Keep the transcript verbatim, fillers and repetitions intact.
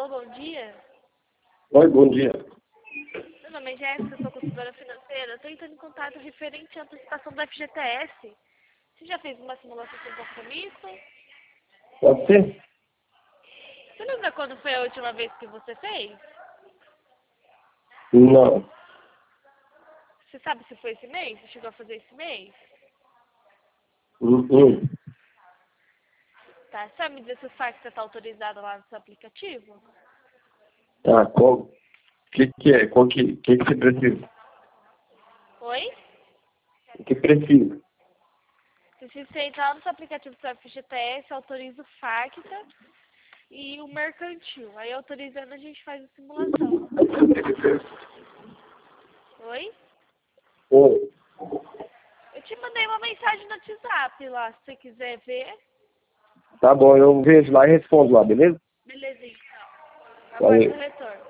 Alô, bom dia. Oi, bom dia. Meu nome é Jéssica, sou consultora financeira. Estou entrando em contato referente à antecipação do F G T S. Você já fez uma simulação sem compromisso? Pode ser? Você lembra quando foi a última vez que você fez? Não. Você sabe se foi esse mês? Você chegou a fazer esse mês? Hum, hum. Tá. Você sabe me dizer se o FACTA está autorizado lá no seu aplicativo? Tá, qual... O que que é? Qual que, que que você precisa? Oi? O que precisa? Se você entrar lá no seu aplicativo do seu F G T S, autoriza o FACTA e o mercantil. Aí autorizando a gente faz a simulação. Oi? Oi. Eu te mandei uma mensagem no WhatsApp lá, se você quiser ver. Tá bom, eu vejo lá e respondo lá, beleza? Beleza, então. Aguardo Valeu. o retorno.